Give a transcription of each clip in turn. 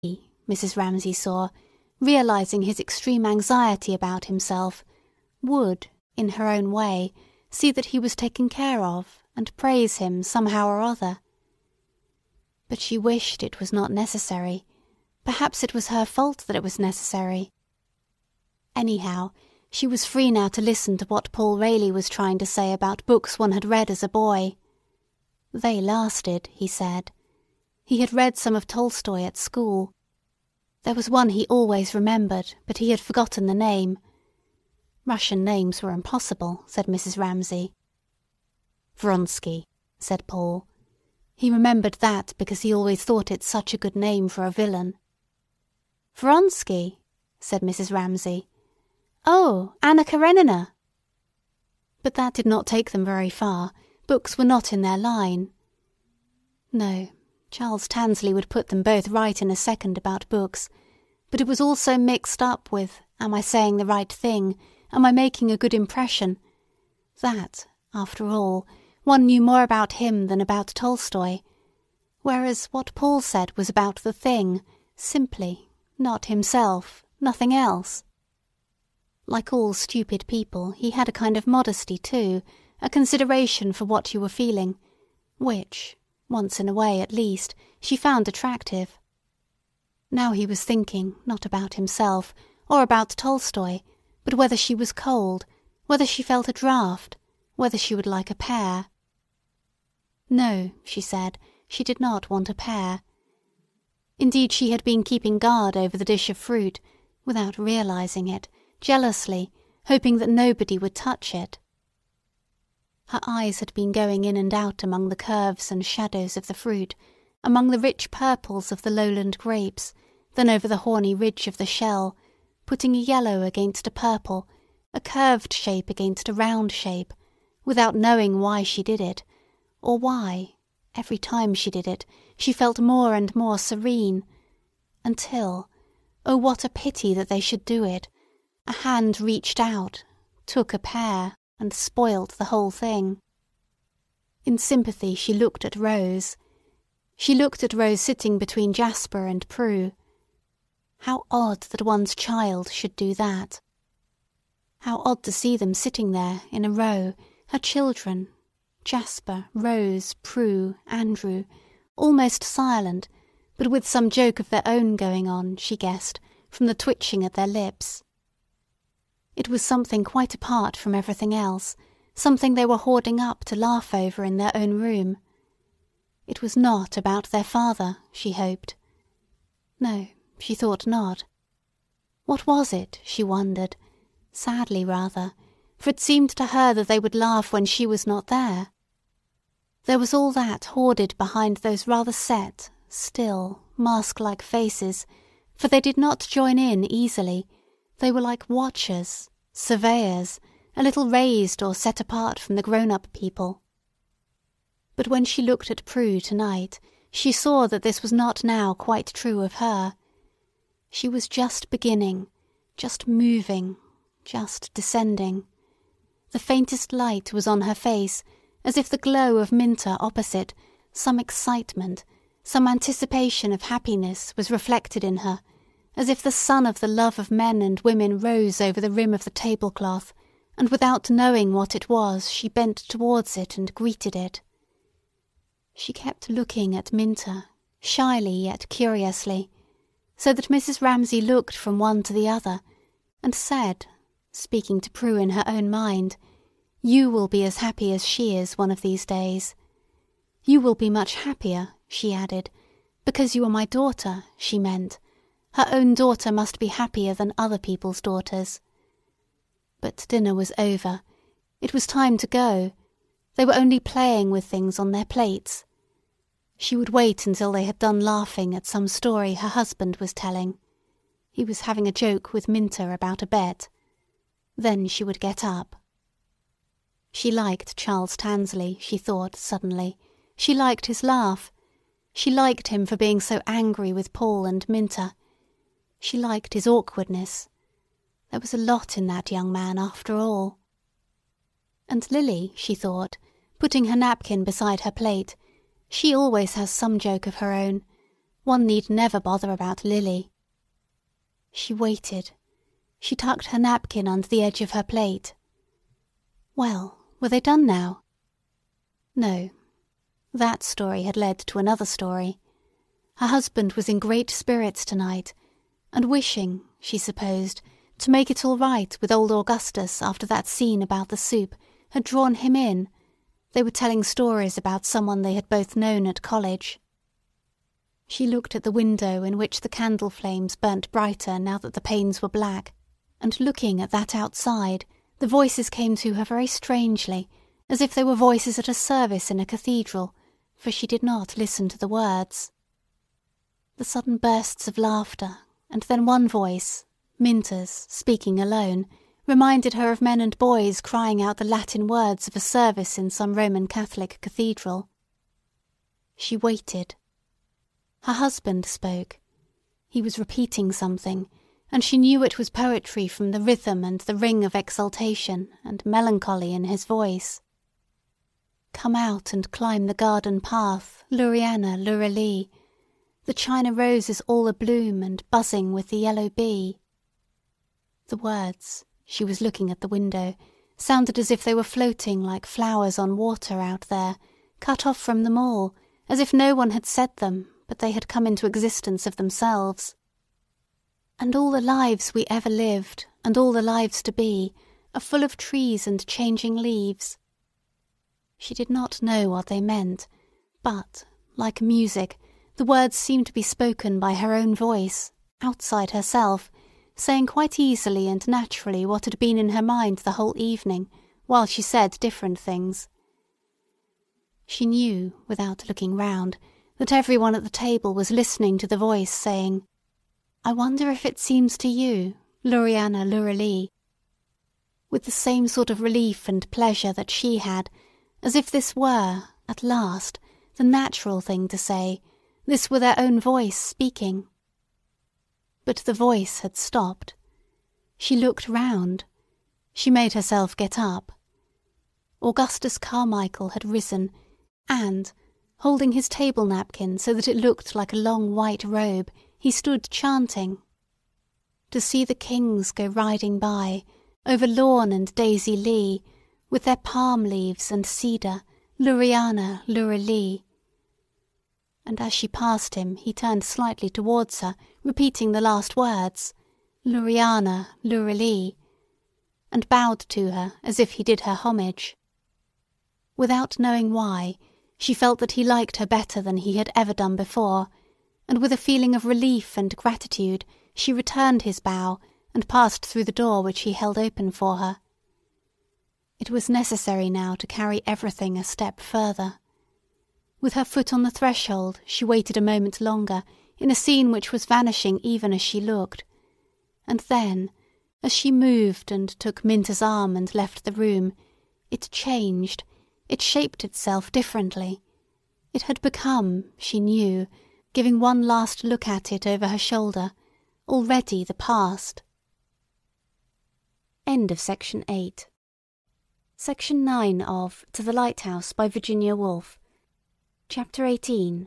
Mrs. Ramsay saw, realizing his extreme anxiety about himself, would, in her own way, see that he was taken care of, and praise him somehow or other. But she wished it was not necessary. Perhaps it was her fault that it was necessary. Anyhow, she was free now to listen to what Paul Rayleigh was trying to say about books one had read as a boy. They lasted, he said. He had read some of Tolstoy at school. There was one he always remembered, but he had forgotten the name. Russian names were impossible, said Mrs. Ramsay. Vronsky, said Paul. He remembered that because he always thought it such a good name for a villain. Vronsky, said Mrs. Ramsay. Oh, Anna Karenina. But that did not take them very far. Books were not in their line. No, Charles Tansley would put them both right in a second about books, but it was all so mixed up with, am I saying the right thing, am I making a good impression, that, after all, one knew more about him than about Tolstoy, whereas what Paul said was about the thing, simply, not himself, nothing else. Like all stupid people, he had a kind of modesty too, a consideration for what you were feeling, which, once in a way at least, she found attractive. Now he was thinking, not about himself, or about Tolstoy, but whether she was cold, whether she felt a draught, whether she would like a pear. No, she said, she did not want a pear. Indeed, she had been keeping guard over the dish of fruit, without realizing it, jealously, hoping that nobody would touch it. Her eyes had been going in and out among the curves and shadows of the fruit, among the rich purples of the lowland grapes, then over the horny ridge of the shell, putting a yellow against a purple, a curved shape against a round shape, without knowing why she did it, or why, every time she did it, she felt more and more serene, until, oh, what a pity that they should do it, a hand reached out, took a pear, and spoilt the whole thing. In sympathy she looked at Rose. She looked at Rose sitting between Jasper and Prue. How odd that one's child should do that. How odd to see them sitting there in a row, her children, Jasper, Rose, Prue, Andrew, almost silent, but with some joke of their own going on, she guessed, from the twitching at their lips. It was something quite apart from everything else, something they were hoarding up to laugh over in their own room. It was not about their father, she hoped. No, she thought not. What was it, she wondered, sadly rather, for it seemed to her that they would laugh when she was not there. There was all that hoarded behind those rather set, still, mask-like faces, for they did not join in easily. They were like watchers, surveyors, a little raised or set apart from the grown-up people. But when she looked at Prue tonight, she saw that this was not now quite true of her. She was just beginning, just moving, just descending. The faintest light was on her face, as if the glow of Minter opposite, some excitement, some anticipation of happiness was reflected in her, as if the sun of the love of men and women rose over the rim of the tablecloth, and without knowing what it was, she bent towards it and greeted it. She kept looking at Minter, shyly yet curiously, so that Mrs. Ramsay looked from one to the other, and said, speaking to Prue in her own mind, "You will be as happy as she is one of these days. You will be much happier," she added, "because you are my daughter," she meant. Her own daughter must be happier than other people's daughters. But dinner was over. It was time to go. They were only playing with things on their plates. She would wait until they had done laughing at some story her husband was telling. He was having a joke with Minter about a bet. Then she would get up. She liked Charles Tansley, she thought suddenly. She liked his laugh. She liked him for being so angry with Paul and Minter. She liked his awkwardness. There was a lot in that young man after all. And Lily, she thought, putting her napkin beside her plate, she always has some joke of her own. One need never bother about Lily. She waited. She tucked her napkin under the edge of her plate. Well, were they done now? No. That story had led to another story. Her husband was in great spirits tonight, and wishing, she supposed, to make it all right with old Augustus after that scene about the soup had drawn him in. They were telling stories about someone they had both known at college. She looked at the window in which the candle flames burnt brighter now that the panes were black, and looking at that outside, the voices came to her very strangely, as if they were voices at a service in a cathedral, for she did not listen to the words. The sudden bursts of laughter, and then one voice, Minta's, speaking alone, reminded her of men and boys crying out the Latin words of a service in some Roman Catholic cathedral. She waited. Her husband spoke. He was repeating something, and she knew it was poetry from the rhythm and the ring of exultation and melancholy in his voice. Come out and climb the garden path, Luriana, Lurali. The China rose is all abloom and buzzing with the yellow bee. The words, she was looking at the window, sounded as if they were floating like flowers on water out there, cut off from them all, as if no one had said them, but they had come into existence of themselves. And all the lives we ever lived, and all the lives to be, are full of trees and changing leaves. She did not know what they meant, but, like music, the words seemed to be spoken by her own voice, outside herself, saying quite easily and naturally what had been in her mind the whole evening, while she said different things. She knew, without looking round, that everyone at the table was listening to the voice saying, I wonder if it seems to you, Luriana Lurali, with the same sort of relief and pleasure that she had, as if this were, at last, the natural thing to say, this were their own voice speaking. But the voice had stopped. She looked round. She made herself get up. Augustus Carmichael had risen, and, holding his table napkin so that it looked like a long white robe, he stood chanting. To see the kings go riding by, over lawn and daisy lea, with their palm leaves and cedar, Luriana, Lurali. And as she passed him, he turned slightly towards her, repeating the last words, Luriana, Lurali, and bowed to her as if he did her homage. Without knowing why, she felt that he liked her better than he had ever done before, and with a feeling of relief and gratitude, she returned his bow and passed through the door which he held open for her. It was necessary now to carry everything a step further. With her foot on the threshold, she waited a moment longer, in a scene which was vanishing even as she looked. And then, as she moved and took Minta's arm and left the room, it changed, it shaped itself differently. It had become, she knew, giving one last look at it over her shoulder, already the past. End of Section 8. Section 9 of To the Lighthouse by Virginia Woolf. Chapter 18.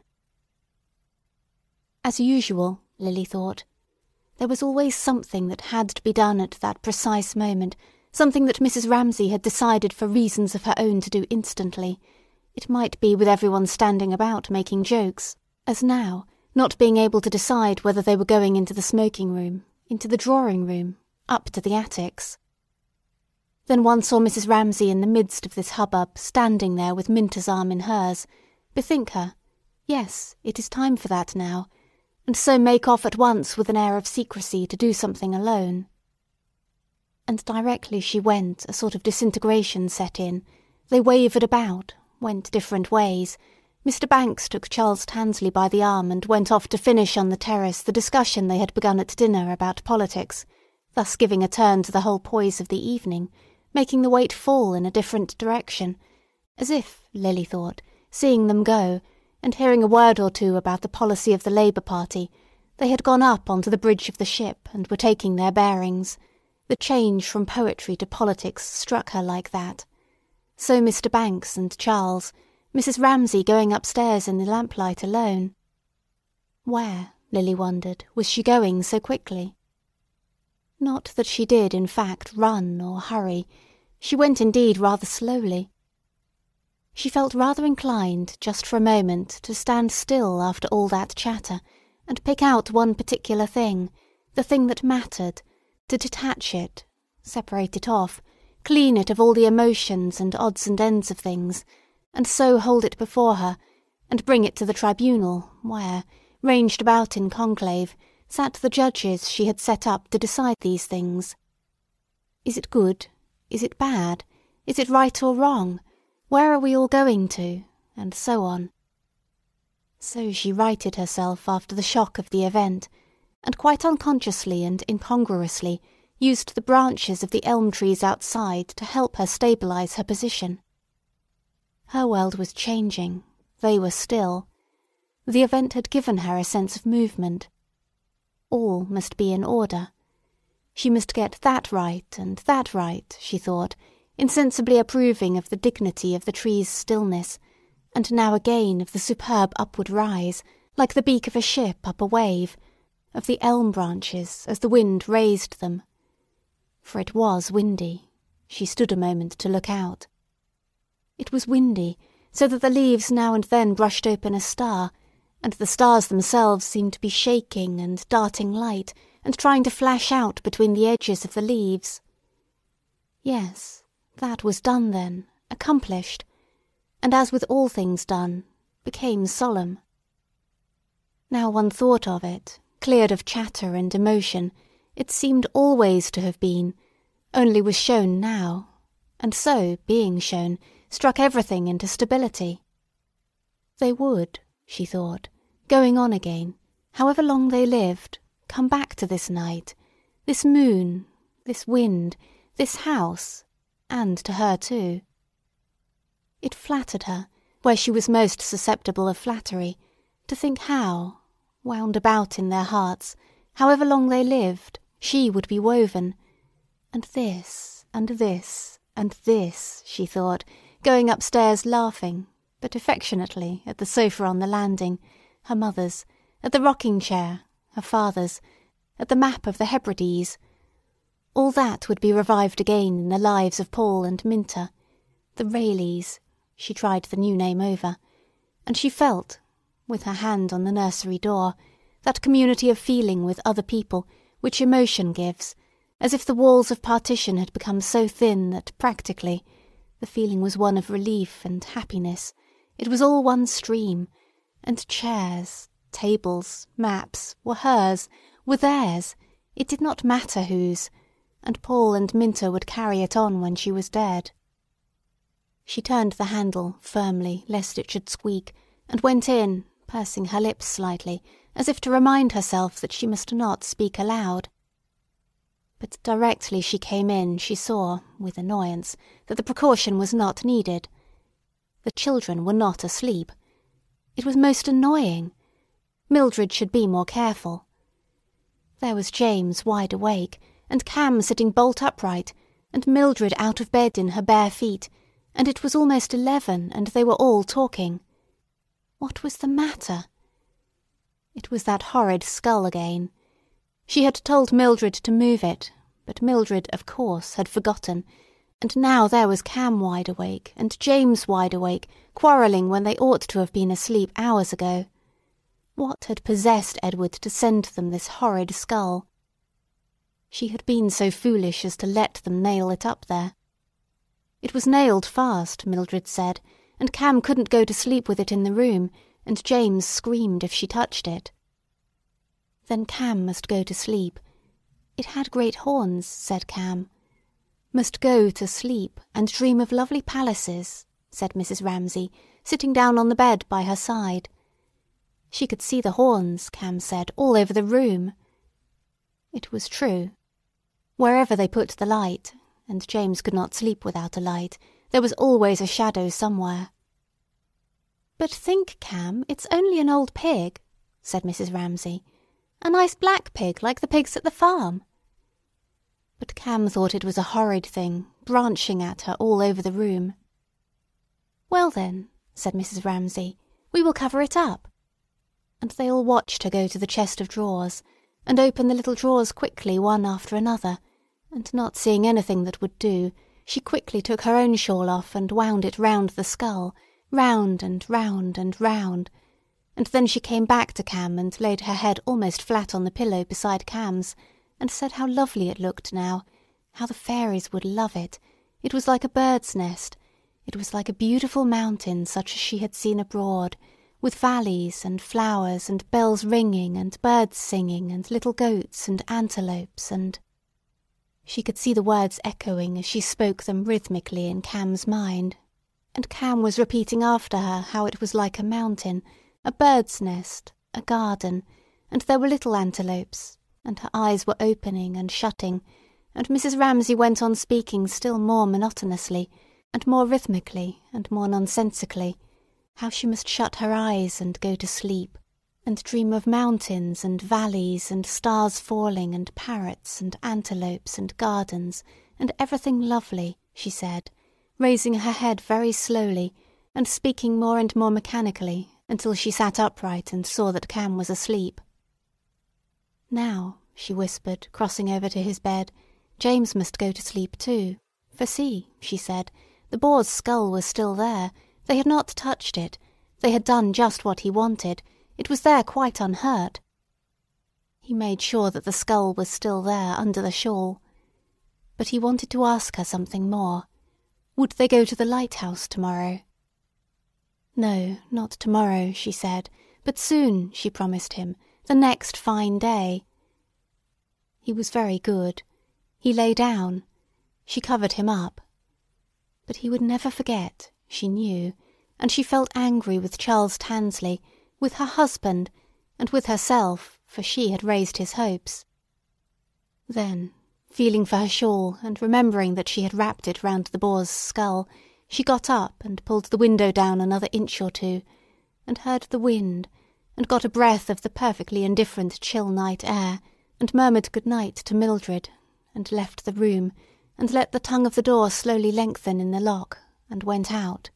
As usual, Lily thought. There was always something that had to be done at that precise moment, something that Mrs. Ramsay had decided for reasons of her own to do instantly. It might be with everyone standing about making jokes, as now, not being able to decide whether they were going into the smoking room, into the drawing room, up to the attics. Then one saw Mrs. Ramsay in the midst of this hubbub, standing there with Minta's arm in hers, bethink her, yes, it is time for that now, and so make off at once with an air of secrecy to do something alone. And directly she went, a sort of disintegration set in. They wavered about, went different ways. Mr. Banks took Charles Tansley by the arm and went off to finish on the terrace the discussion they had begun at dinner about politics, thus giving a turn to the whole poise of the evening, making the weight fall in a different direction, as if, Lily thought, seeing them go, and hearing a word or two about the policy of the Labour Party, they had gone up onto the bridge of the ship and were taking their bearings. The change from poetry to politics struck her like that. So Mr. Banks and Charles, Mrs. Ramsay going upstairs in the lamplight alone. Where, Lily wondered, was she going so quickly? Not that she did, in fact, run or hurry. She went indeed rather slowly. She felt rather inclined, just for a moment, to stand still after all that chatter, and pick out one particular thing, the thing that mattered, to detach it, separate it off, clean it of all the emotions and odds and ends of things, and so hold it before her, and bring it to the tribunal, where, ranged about in conclave, sat the judges she had set up to decide these things. Is it good? Is it bad? Is it right or wrong? Where are we all going to? And so on. So she righted herself after the shock of the event, and quite unconsciously and incongruously used the branches of the elm trees outside to help her stabilise her position. Her world was changing. They were still. The event had given her a sense of movement. All must be in order. She must get that right and that right, she thought, insensibly approving of the dignity of the tree's stillness, and now again of the superb upward rise, like the beak of a ship up a wave, of the elm branches as the wind raised them. For it was windy. She stood a moment to look out. It was windy, so that the leaves now and then brushed open a star, and the stars themselves seemed to be shaking and darting light, and trying to flash out between the edges of the leaves. Yes, that was done then, accomplished, and as with all things done, became solemn. Now one thought of it, cleared of chatter and emotion, it seemed always to have been, only was shown now, and so, being shown, struck everything into stability. They would, she thought, going on again, however long they lived, come back to this night, this moon, this wind, this house, and to her too. It flattered her, where she was most susceptible of flattery, to think how, wound about in their hearts, however long they lived, she would be woven. And this, and this, and this, she thought, going upstairs laughing, but affectionately, at the sofa on the landing, her mother's, at the rocking-chair, her father's, at the map of the Hebrides. All that would be revived again in the lives of Paul and Minta, the Rayleys. She tried the new name over, and she felt, with her hand on the nursery door, that community of feeling with other people which emotion gives, as if the walls of partition had become so thin that practically the feeling was one of relief and happiness. It was all one stream, and chairs, tables, maps, were hers, were theirs. It did not matter whose, and Paul and Minta would carry it on when she was dead. She turned the handle firmly, lest it should squeak, and went in, pursing her lips slightly, as if to remind herself that she must not speak aloud. But directly she came in she saw, with annoyance, that the precaution was not needed. The children were not asleep. It was most annoying. Mildred should be more careful. There was James wide awake, and Cam sitting bolt upright, and Mildred out of bed in her bare feet, and it was almost 11, and they were all talking. What was the matter? It was that horrid skull again. She had told Mildred to move it, but Mildred, of course, had forgotten, and now there was Cam wide awake, and James wide awake, quarrelling when they ought to have been asleep hours ago. What had possessed Edward to send them this horrid skull? She had been so foolish as to let them nail it up there. It was nailed fast, Mildred said, and Cam couldn't go to sleep with it in the room, and James screamed if she touched it. Then Cam must go to sleep. It had great horns, said Cam. Must go to sleep and dream of lovely palaces, said Mrs. Ramsay, sitting down on the bed by her side. She could see the horns, Cam said, all over the room. It was true. Wherever they put the light, and James could not sleep without a light, there was always a shadow somewhere. But think, Cam, it's only an old pig, said Mrs. Ramsay. A nice black pig like the pigs at the farm. But Cam thought it was a horrid thing, branching at her all over the room. Well then, said Mrs. Ramsay, we will cover it up. and they all watched her go to the chest of drawers, and open the little drawers quickly one after another, and not seeing anything that would do, she quickly took her own shawl off and wound it round the skull, round and round and round, and then she came back to Cam and laid her head almost flat on the pillow beside Cam's, and said how lovely it looked now, how the fairies would love it. It was like a bird's nest. It was like a beautiful mountain such as she had seen abroad, with valleys and flowers and bells ringing and birds singing and little goats and antelopes and... She could see the words echoing as she spoke them rhythmically in Cam's mind, and Cam was repeating after her how it was like a mountain, a bird's nest, a garden, and there were little antelopes, and her eyes were opening and shutting, and Mrs. Ramsay went on speaking still more monotonously, and more rhythmically, and more nonsensically, how she must shut her eyes and go to sleep, and dream of mountains and valleys and stars falling and parrots and antelopes and gardens and everything lovely, she said, raising her head very slowly and speaking more and more mechanically until she sat upright and saw that Cam was asleep. Now, she whispered, crossing over to his bed, James must go to sleep too. For see, she said, the boar's skull was still there. They had not touched it. They had done just what he wanted. It was there quite unhurt. He made sure that the skull was still there under the shawl. But he wanted to ask her something more. Would they go to the lighthouse tomorrow? No, not tomorrow, she said, but soon, she promised him, the next fine day. He was very good. He lay down. She covered him up. But he would never forget, she knew, and she felt angry with Charles Tansley, with her husband, and with herself, for she had raised his hopes. Then, feeling for her shawl and remembering that she had wrapped it round the boar's skull, she got up and pulled the window down another inch or two, and heard the wind, and got a breath of the perfectly indifferent chill night air, and murmured good night to Mildred, and left the room, and let the tongue of the door slowly lengthen in the lock, and went out.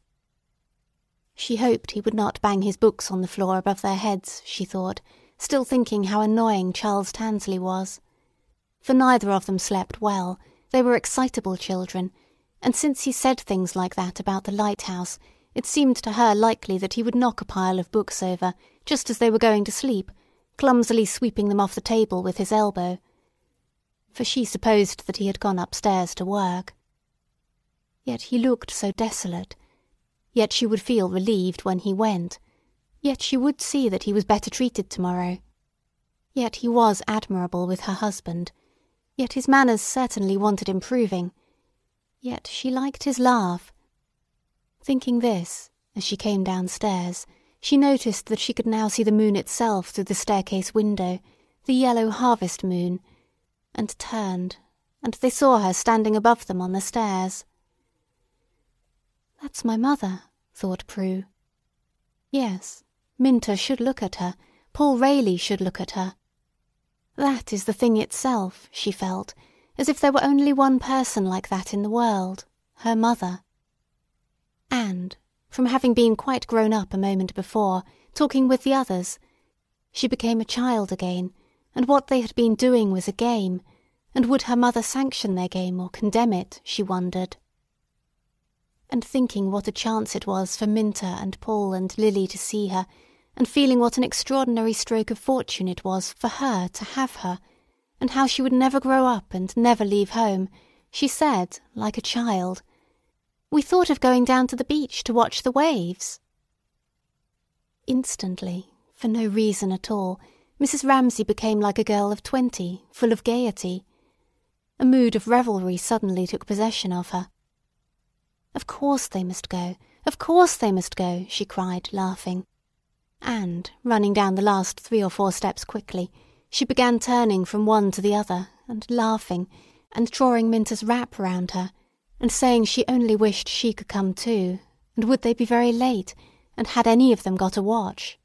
She hoped he would not bang his books on the floor above their heads, she thought, still thinking how annoying Charles Tansley was. For neither of them slept well. They were excitable children, and since he said things like that about the lighthouse, it seemed to her likely that he would knock a pile of books over, just as they were going to sleep, clumsily sweeping them off the table with his elbow. For she supposed that he had gone upstairs to work. Yet he looked so desolate. Yet she would feel relieved when he went. Yet she would see that he was better treated tomorrow. Yet he was admirable with her husband. Yet his manners certainly wanted improving. Yet she liked his laugh. Thinking this, as she came downstairs, she noticed that she could now see the moon itself through the staircase window, the yellow harvest moon, and turned, and they saw her standing above them on the stairs. "That's my mother," thought Prue. Yes, Minta should look at her, Paul Rayleigh should look at her. That is the thing itself, she felt, as if there were only one person like that in the world, her mother. And, from having been quite grown up a moment before, talking with the others, she became a child again, and what they had been doing was a game, and would her mother sanction their game or condemn it, she wondered. And thinking what a chance it was for Minta and Paul and Lily to see her, and feeling what an extraordinary stroke of fortune it was for her to have her, and how she would never grow up and never leave home, she said, like a child, "We thought of going down to the beach to watch the waves." Instantly, for no reason at all, Mrs. Ramsay became like a girl of 20, full of gaiety. A mood of revelry suddenly took possession of her. Of course they must go, of course they must go, she cried, laughing. And, running down the last 3 or 4 steps quickly, she began turning from one to the other, and laughing, and drawing Minta's wrap round her, and saying she only wished she could come too, and would they be very late, and had any of them got a watch?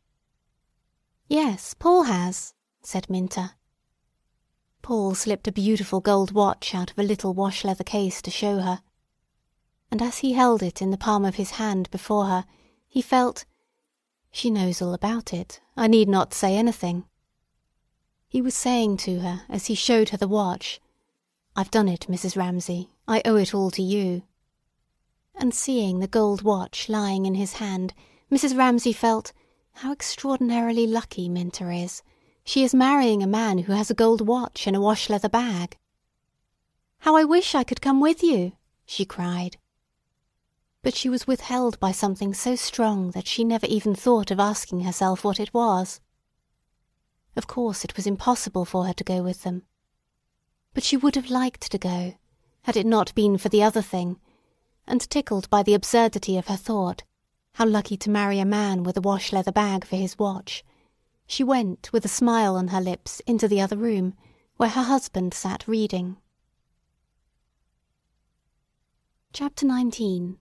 "Yes, Paul has," said Minta. Paul slipped a beautiful gold watch out of a little wash-leather case to show her. And as he held it in the palm of his hand before her, he felt, She knows all about it. I need not say anything. He was saying to her as he showed her the watch, "I've done it, Mrs. Ramsay. I owe it all to you." And seeing the gold watch lying in his hand, Mrs. Ramsay felt, how extraordinarily lucky Minta is. She is marrying a man who has a gold watch in a wash-leather bag. "How I wish I could come with you!" she cried. But she was withheld by something so strong that she never even thought of asking herself what it was. Of course it was impossible for her to go with them. But she would have liked to go, had it not been for the other thing, and tickled by the absurdity of her thought, how lucky to marry a man with a wash-leather bag for his watch, she went with a smile on her lips into the other room, where her husband sat reading. Chapter 19.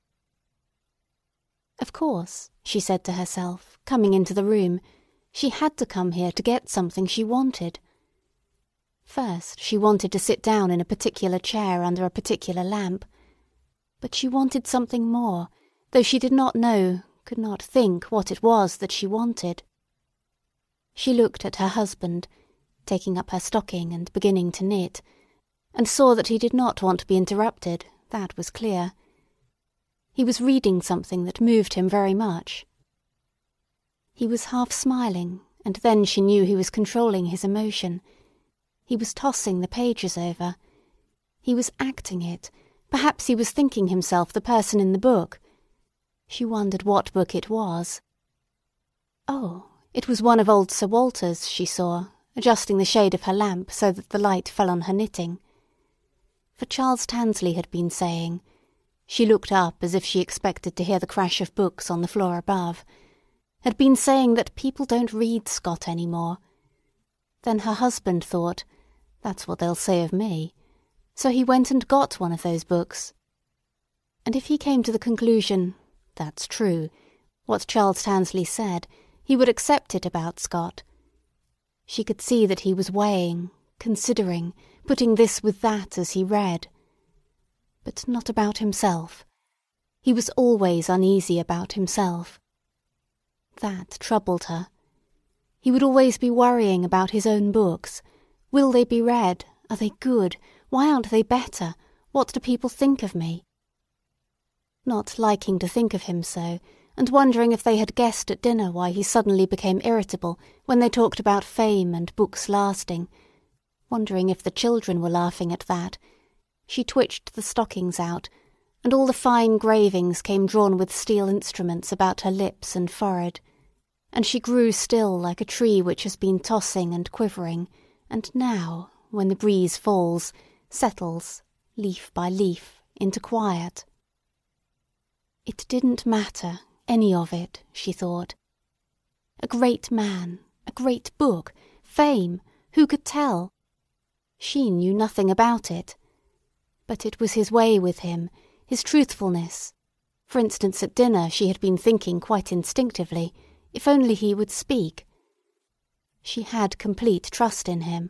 Of course, she said to herself, coming into the room, she had to come here to get something she wanted. First, she wanted to sit down in a particular chair under a particular lamp. But she wanted something more, though she did not know, could not think what it was that she wanted. She looked at her husband, taking up her stocking and beginning to knit, and saw that he did not want to be interrupted, that was clear. He was reading something that moved him very much. He was half smiling, and then she knew he was controlling his emotion. He was tossing the pages over. He was acting it. Perhaps he was thinking himself the person in the book. She wondered what book it was. Oh, it was one of old Sir Walter's, she saw, adjusting the shade of her lamp so that the light fell on her knitting. For Charles Tansley had been saying— she looked up as if she expected to hear the crash of books on the floor above— had been saying that people don't read Scott any more. Then her husband thought, that's what they'll say of me. So he went and got one of those books. And if he came to the conclusion, that's true, what Charles Tansley said, he would accept it about Scott. She could see that he was weighing, considering, putting this with that as he read. But not about himself. He was always uneasy about himself. That troubled her. He would always be worrying about his own books. Will they be read? Are they good? Why aren't they better? What do people think of me? Not liking to think of him so, and wondering if they had guessed at dinner why he suddenly became irritable when they talked about fame and books lasting, wondering if the children were laughing at that, she twitched the stockings out, and all the fine gravings came drawn with steel instruments about her lips and forehead, and she grew still like a tree which has been tossing and quivering, and now, when the breeze falls, settles, leaf by leaf, into quiet. It didn't matter, any of it, she thought. A great man, a great book, fame, who could tell? She knew nothing about it. But it was his way with him, his truthfulness. For instance, at dinner she had been thinking quite instinctively, if only he would speak. She had complete trust in him.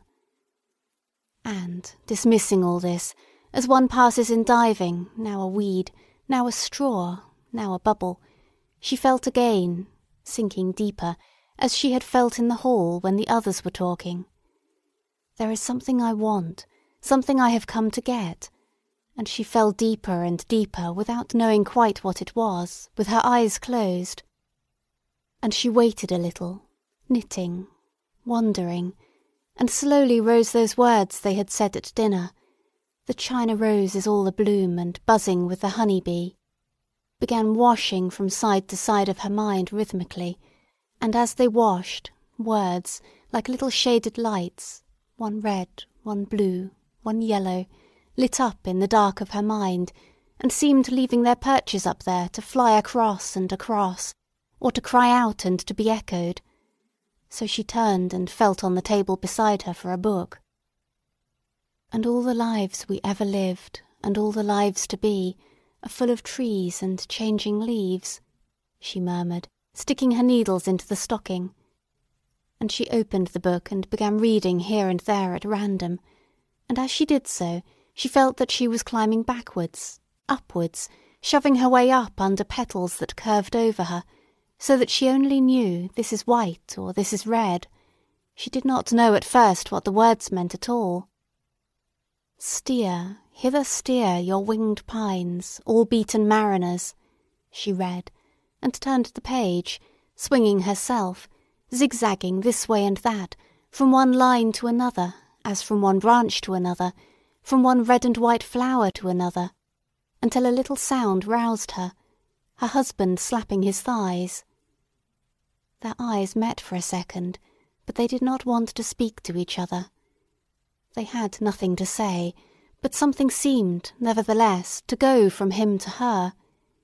And, dismissing all this, as one passes in diving, now a weed, now a straw, now a bubble, she felt again, sinking deeper, as she had felt in the hall when the others were talking. There is something I want, something I have come to get, and she fell deeper and deeper without knowing quite what it was, with her eyes closed. And she waited a little, knitting, wondering, and slowly rose those words they had said at dinner, "The China rose is all abloom and buzzing with the honey-bee," began washing from side to side of her mind rhythmically, and as they washed, words, like little shaded lights, one red, one blue, one yellow, lit up in the dark of her mind, and seemed leaving their perches up there to fly across and across, or to cry out and to be echoed. So she turned and felt on the table beside her for a book. "And all the lives we ever lived, and all the lives to be, are full of trees and changing leaves," she murmured, sticking her needles into the stocking. And she opened the book and began reading here and there at random, and as she did so, she felt that she was climbing backwards, upwards, shoving her way up under petals that curved over her, so that she only knew this is white or this is red. She did not know at first what the words meant at all. "Steer, hither steer your winged pines, all beaten mariners," she read, and turned the page, swinging herself, zigzagging this way and that, from one line to another, as from one branch to another, from one red and white flower to another, until a little sound roused her, her husband slapping his thighs. Their eyes met for a second, but they did not want to speak to each other. They had nothing to say, but something seemed, nevertheless, to go from him to her.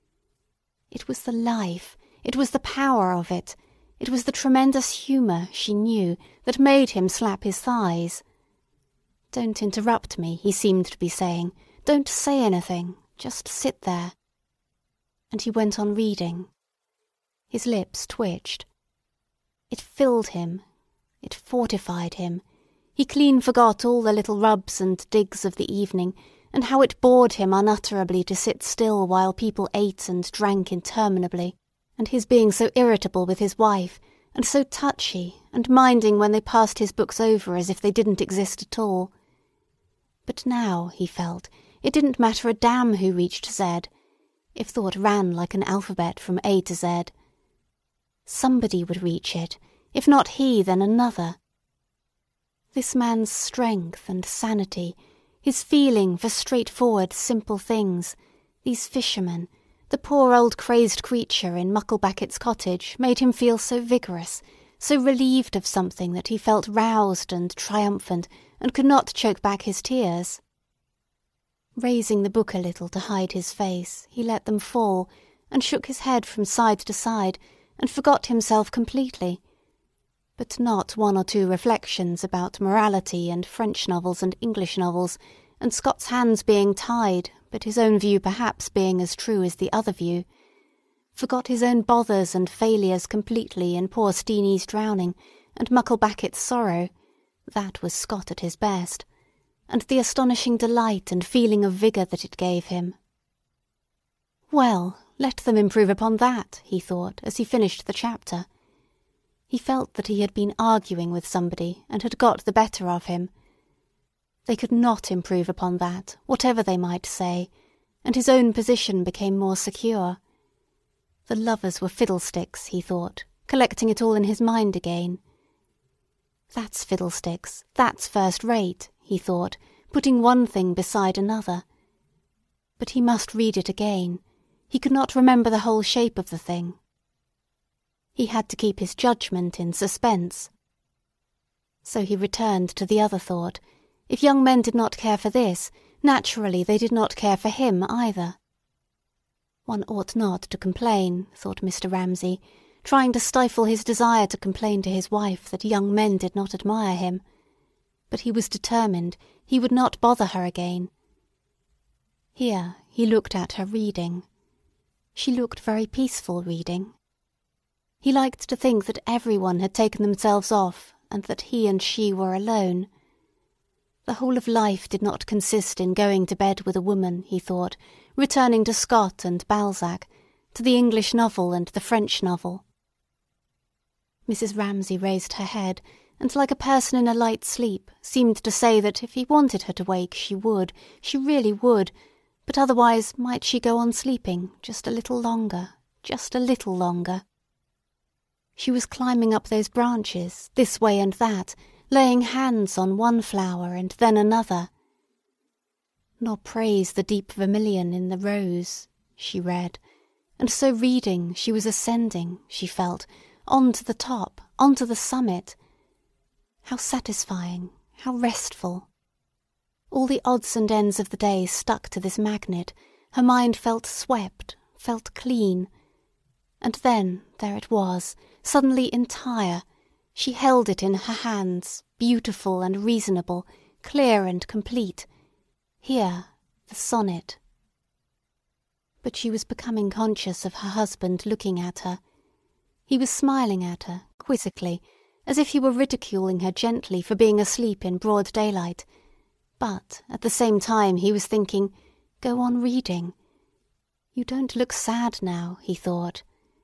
It was the life, it was the power of it, it was the tremendous humour, she knew, that made him slap his thighs. "Don't interrupt me," he seemed to be saying. "Don't say anything. Just sit there." And he went on reading. His lips twitched. It filled him. It fortified him. He clean forgot all the little rubs and digs of the evening, and how it bored him unutterably to sit still while people ate and drank interminably, and his being so irritable with his wife, and so touchy, and minding when they passed his books over as if they didn't exist at all. But now, he felt, it didn't matter a damn who reached Z, if thought ran like an alphabet from A to Z. Somebody would reach it, if not he, then another. This man's strength and sanity, his feeling for straightforward, simple things, these fishermen, the poor old crazed creature in Mucklebacket's cottage, made him feel so vigorous, so relieved of something that he felt roused and triumphant and could not choke back his tears. Raising the book a little to hide his face, he let them fall, and shook his head from side to side, and forgot himself completely. But not one or two reflections about morality and French novels and English novels, and Scott's hands being tied, but his own view perhaps being as true as the other view. Forgot his own bothers and failures completely in poor Steenie's drowning, and Mucklebacket's sorrow. That was Scott at his best. And the astonishing delight and feeling of vigour that it gave him. Well, let them improve upon that, he thought, as he finished the chapter. He felt that he had been arguing with somebody and had got the better of him. They could not improve upon that, whatever they might say, and his own position became more secure. The lovers were fiddlesticks, he thought, collecting it all in his mind again. That's fiddlesticks, that's first rate, he thought, putting one thing beside another. But he must read it again. He could not remember the whole shape of the thing. He had to keep his judgment in suspense. So he returned to the other thought. If young men did not care for this, naturally they did not care for him either. One ought not to complain, thought Mr. Ramsay, trying to stifle his desire to complain to his wife that young men did not admire him. But he was determined he would not bother her again. Here he looked at her reading. She looked very peaceful reading. He liked to think that everyone had taken themselves off and that he and she were alone. The whole of life did not consist in going to bed with a woman, he thought, returning to Scott and Balzac, to the English novel and the French novel. Mrs. Ramsay raised her head, and like a person in a light sleep, seemed to say that if he wanted her to wake, she would, she really would, but otherwise might she go on sleeping just a little longer, just a little longer. She was climbing up those branches, this way and that, laying hands on one flower and then another. Nor praise the deep vermilion in the rose, she read, and so reading she was ascending, she felt, on to the top, on to the summit. How satisfying, how restful. All the odds and ends of the day stuck to this magnet, her mind felt swept, felt clean. And then there it was, suddenly entire. She held it in her hands, beautiful and reasonable, clear and complete. Here, the sonnet. But she was becoming conscious of her husband looking at her. He was smiling at her, quizzically, as if he were ridiculing her gently for being asleep in broad daylight. But at the same time he was thinking, go on reading. You don't look sad now, he thought.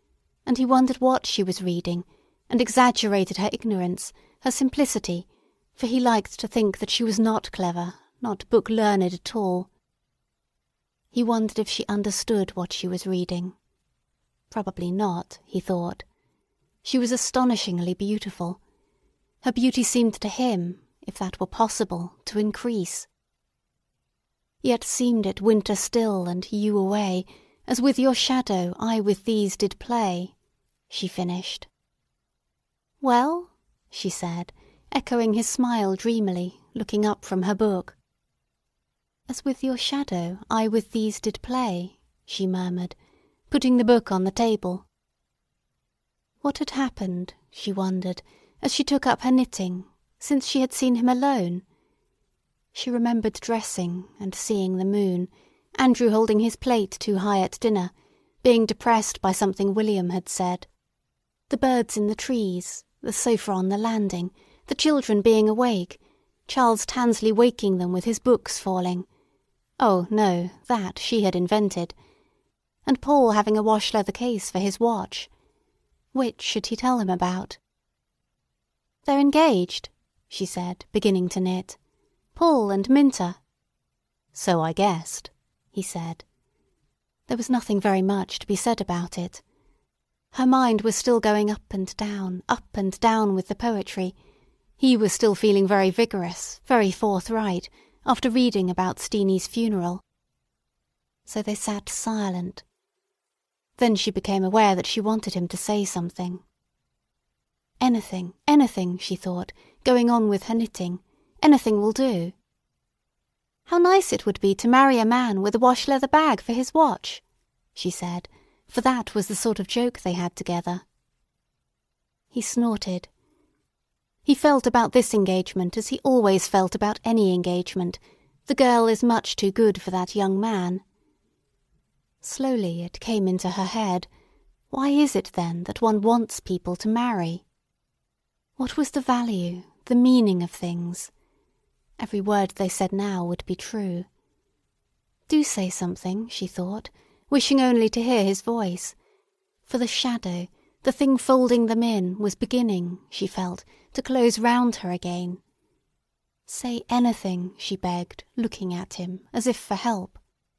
And he wondered what she was reading, and exaggerated her ignorance, her simplicity, for he liked to think that she was not clever, not book-learned at all. He wondered if she understood what she was reading. Probably not, he thought. She was astonishingly beautiful. Her beauty seemed to him, if that were possible, to increase. Yet seemed it winter still and you away, as with your shadow I with these did play, she finished. Well? She said, echoing his smile dreamily, looking up from her book. As with your shadow I with these did play, she murmured, putting the book on the table. What had happened, she wondered, as she took up her knitting, since she had seen him alone? She remembered dressing and seeing the moon, Andrew holding his plate too high at dinner, being depressed by something William had said. The birds in the trees, the sofa on the landing, the children being awake, Charles Tansley waking them with his books falling. Oh, no, that she had invented. And Paul having a wash-leather case for his watch. Which should he tell him about? They're engaged, she said, beginning to knit. Paul and Minta. So I guessed, he said. There was nothing very much to be said about it. Her mind was still going up and down with the poetry. He was still feeling very vigorous, very forthright, after reading about Steenie's funeral. So they sat silent. Then she became aware that she wanted him to say something. Anything, she thought, going on with her knitting. Anything will do. How nice it would be to marry a man with a wash-leather bag for his watch, she said, for that was the sort of joke they had together. He snorted. He felt about this engagement as he always felt about any engagement. The girl is much too good for that young man. Slowly it came into her head. Why is it then that one wants people to marry? What was the value, the meaning of things? Every word they said now would be true. Do say something, she thought, wishing only to hear his voice. For the shadow, the thing folding them in, was beginning, she felt, to close round her again. Say anything, she begged, looking at him, as if for help.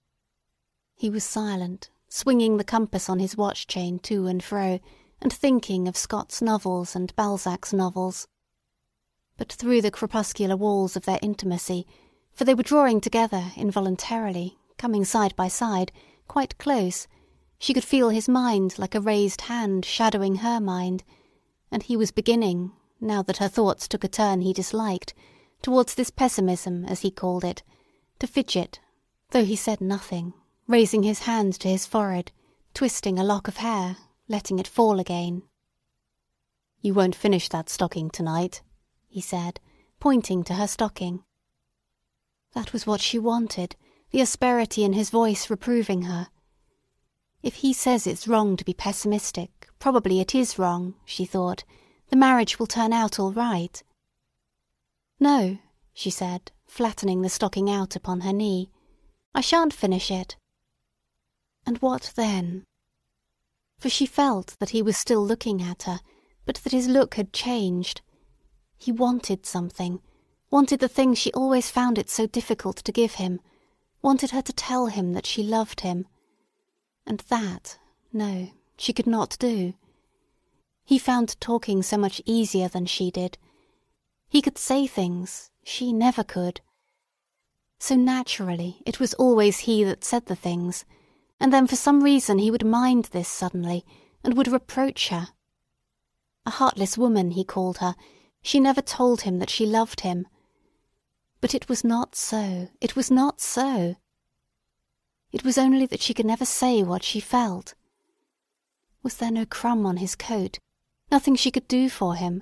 He was silent, swinging the compass on his watch-chain to and fro, and thinking of Scott's novels and Balzac's novels. But through the crepuscular walls of their intimacy, for they were drawing together involuntarily, coming side by side, quite close, she could feel his mind like a raised hand shadowing her mind, and he was beginning, now that her thoughts took a turn he disliked, towards this pessimism, as he called it, to fidget, though he said nothing, raising his hand to his forehead, twisting a lock of hair, letting it fall again. You won't finish that stocking tonight, he said, pointing to her stocking. That was what she wanted, the asperity in his voice reproving her. If he says it's wrong to be pessimistic, probably it is wrong, she thought. The marriage will turn out all right. No, she said, flattening the stocking out upon her knee. I shan't finish it. And what then? For she felt that he was still looking at her, but that his look had changed. He wanted something, wanted the thing she always found it so difficult to give him, wanted her to tell him that she loved him. And that, no, she could not do. He found talking so much easier than she did. He could say things, she never could. So naturally it was always he that said the things, and then for some reason he would mind this suddenly, and would reproach her. A heartless woman, he called her. She never told him that she loved him. But it was not so. It was not so. It was only that she could never say what she felt. Was there no crumb on his coat? Nothing she could do for him?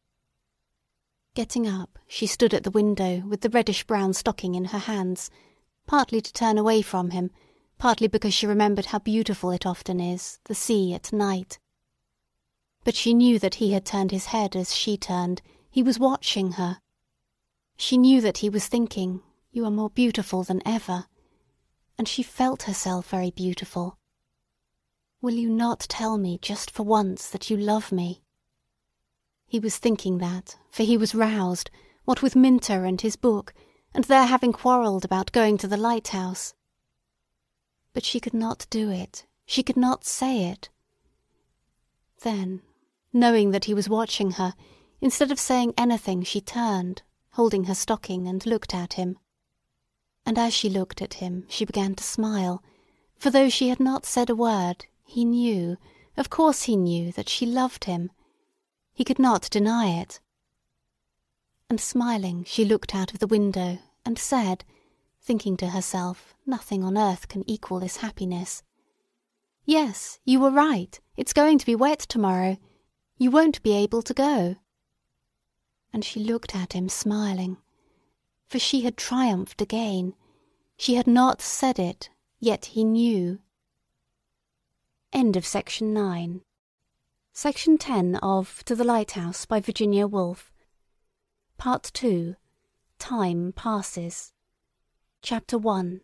Getting up, she stood at the window with the reddish-brown stocking in her hands, partly to turn away from him, partly because she remembered how beautiful it often is, the sea at night. But she knew that he had turned his head as she turned. He was watching her. She knew that he was thinking, "You are more beautiful than ever." And she felt herself very beautiful. Will you not tell me just for once that you love me? He was thinking that, for he was roused, what with Minter and his book, and their having quarrelled about going to the lighthouse. But she could not do it. She could not say it. Then, knowing that he was watching her, instead of saying anything, she turned, holding her stocking, and looked at him. And as she looked at him, she began to smile, for though she had not said a word, he knew, of course he knew, that she loved him. He could not deny it. And smiling, she looked out of the window, and said, thinking to herself, nothing on earth can equal this happiness, "Yes, you were right. It's going to be wet tomorrow. You won't be able to go." And she looked at him smiling, for she had triumphed again. She had not said it, yet he knew. End of Section 9. Section 10 of To the Lighthouse by Virginia Woolf. Part 2. Time Passes. Chapter 1.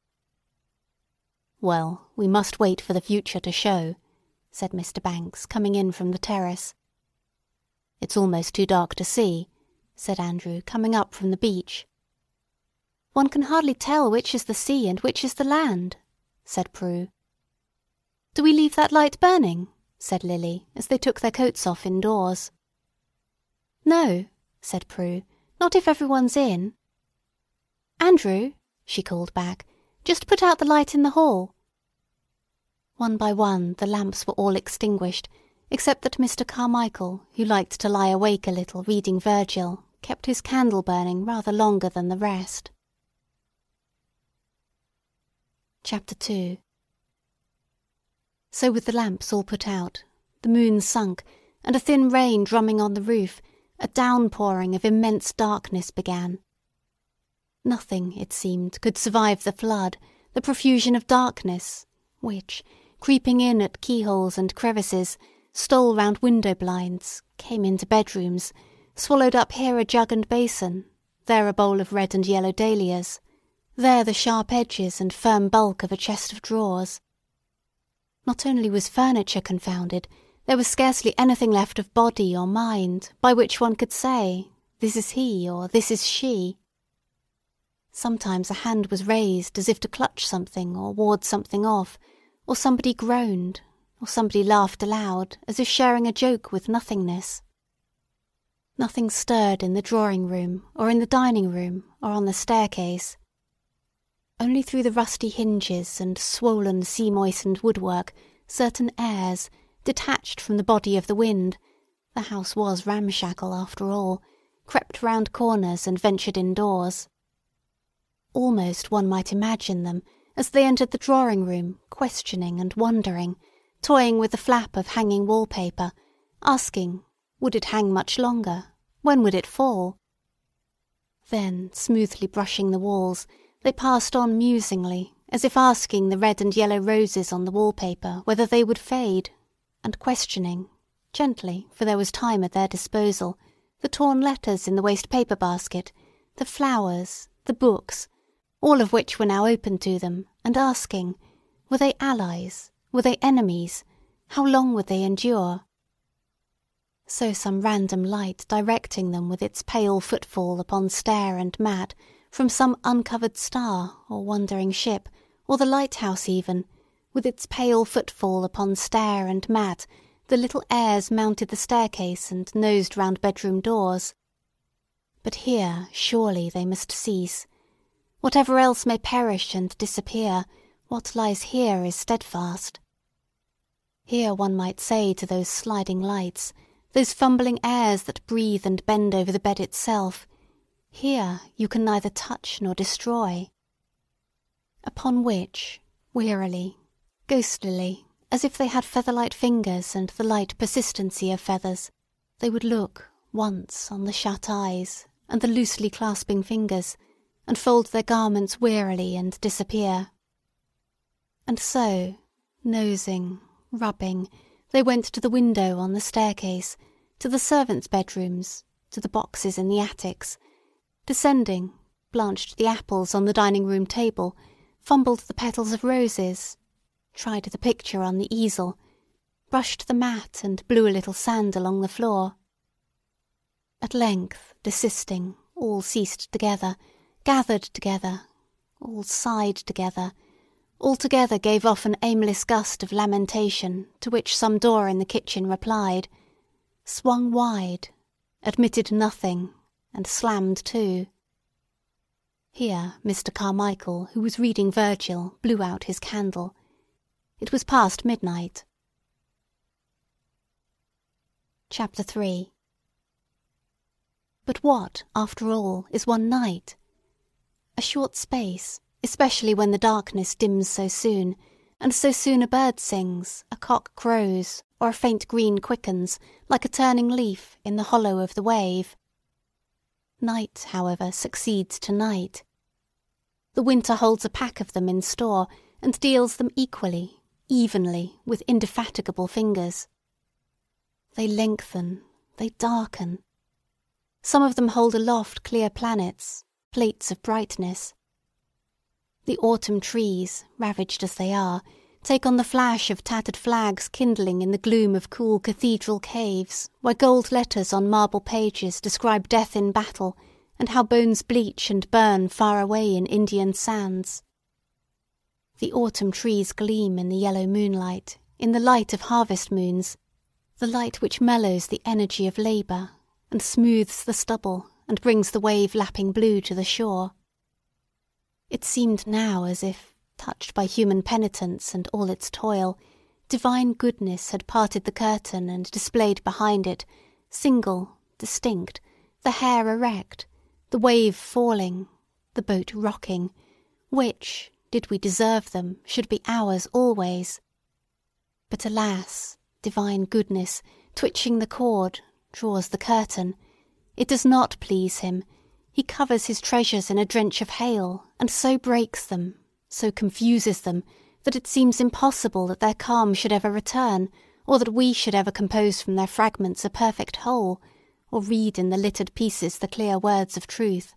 "Well, we must wait for the future to show," said Mr. Banks, coming in from the terrace. "It's almost too dark to see," said Andrew, coming up from the beach. "One can hardly tell which is the sea and which is the land," said Prue. "Do we leave that light burning?" said Lily, as they took their coats off indoors. "No," said Prue, "not if everyone's in." "Andrew," she called back, "just put out the light in the hall." One by one the lamps were all extinguished, except that Mr. Carmichael, who liked to lie awake a little reading Virgil, kept his candle burning rather longer than the rest. Chapter 2. So with the lamps all put out, the moon sunk, and a thin rain drumming on the roof, a downpouring of immense darkness began. Nothing, it seemed, could survive the flood, the profusion of darkness, which, creeping in at keyholes and crevices, stole round window blinds, came into bedrooms, swallowed up here a jug and basin, there a bowl of red and yellow dahlias, there the sharp edges and firm bulk of a chest of drawers. Not only was furniture confounded, there was scarcely anything left of body or mind by which one could say, "This is he," or "This is she." Sometimes a hand was raised as if to clutch something or ward something off, or somebody groaned, or somebody laughed aloud, as if sharing a joke with nothingness. Nothing stirred in the drawing-room, or in the dining-room, or on the staircase. Only through the rusty hinges and swollen sea-moistened woodwork certain airs, detached from the body of the wind—the house was ramshackle after all—crept round corners and ventured indoors. Almost one might imagine them, as they entered the drawing-room, questioning and wondering, toying with the flap of hanging wallpaper, asking, would it hang much longer? When would it fall? Then, smoothly brushing the walls, they passed on musingly, as if asking the red and yellow roses on the wallpaper whether they would fade, and questioning, gently, for there was time at their disposal, the torn letters in the waste-paper basket, the flowers, the books, all of which were now open to them, and asking, were they allies? Were they enemies? How long would they endure? So some random light directing them with its pale footfall upon stair and mat, from some uncovered star or wandering ship, or the lighthouse even, with its pale footfall upon stair and mat, the little heirs mounted the staircase and nosed round bedroom doors. But here, surely, they must cease. Whatever else may perish and disappear, what lies here is steadfast. Here one might say to those sliding lights, those fumbling airs that breathe and bend over the bed itself, here you can neither touch nor destroy. Upon which, wearily, ghostlily, as if they had feather-light fingers and the light persistency of feathers, they would look, once, on the shut eyes, and the loosely clasping fingers, and fold their garments wearily and disappear. And so, nosing, rubbing, they went to the window on the staircase, to the servants' bedrooms, to the boxes in the attics, descending, blanched the apples on the dining-room table, fumbled the petals of roses, tried the picture on the easel, brushed the mat and blew a little sand along the floor. At length, desisting, all ceased together, gathered together, all sighed together, all together gave off an aimless gust of lamentation to which some door in the kitchen replied, swung wide, admitted nothing, and slammed to. Here Mr. Carmichael, who was reading Virgil, blew out his candle. It was past midnight. Chapter 3. But what, after all, is one night? A short space, especially when the darkness dims so soon, and so soon a bird sings, a cock crows, or a faint green quickens, like a turning leaf, in the hollow of the wave. Night, however, succeeds to night. The winter holds a pack of them in store, and deals them equally, evenly, with indefatigable fingers. They lengthen, they darken. Some of them hold aloft clear planets, plates of brightness. The autumn trees, ravaged as they are, take on the flash of tattered flags kindling in the gloom of cool cathedral caves, where gold letters on marble pages describe death in battle, and how bones bleach and burn far away in Indian sands. The autumn trees gleam in the yellow moonlight, in the light of harvest moons, the light which mellows the energy of labour, and smooths the stubble, and brings the wave-lapping blue to the shore. It seemed now as if, touched by human penitence and all its toil, divine goodness had parted the curtain and displayed behind it, single, distinct, the hair erect, the wave falling, the boat rocking, which, did we deserve them, should be ours always. But alas, divine goodness, twitching the cord, draws the curtain. It does not please him. He covers his treasures in a drench of hail, and so breaks them, so confuses them, that it seems impossible that their calm should ever return, or that we should ever compose from their fragments a perfect whole, or read in the littered pieces the clear words of truth.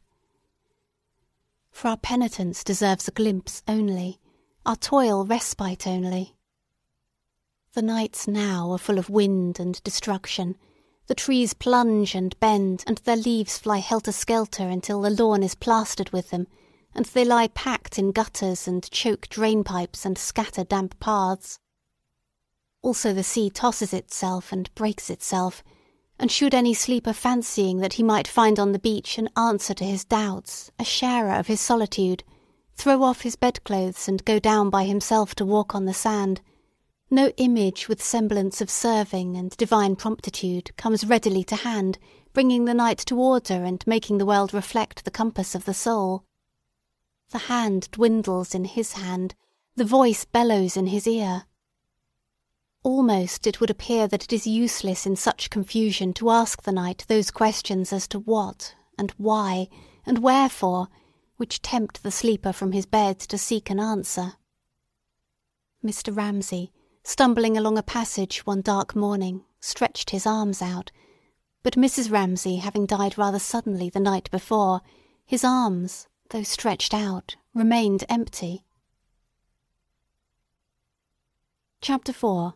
For our penitence deserves a glimpse only, our toil respite only. The nights now are full of wind and destruction. The trees plunge and bend, and their leaves fly helter-skelter until the lawn is plastered with them, and they lie packed in gutters and choke drain-pipes and scatter damp paths. Also the sea tosses itself and breaks itself, and should any sleeper fancying that he might find on the beach an answer to his doubts, a sharer of his solitude, throw off his bedclothes and go down by himself to walk on the sand, no image with semblance of serving and divine promptitude comes readily to hand, bringing the night to order and making the world reflect the compass of the soul. The hand dwindles in his hand, the voice bellows in his ear. Almost it would appear that it is useless in such confusion to ask the night those questions as to what, and why, and wherefore, which tempt the sleeper from his bed to seek an answer. Mr. Ramsay, stumbling along a passage one dark morning, stretched his arms out, but Mrs. Ramsay having died rather suddenly the night before, his arms, though stretched out, remained empty. Chapter 4.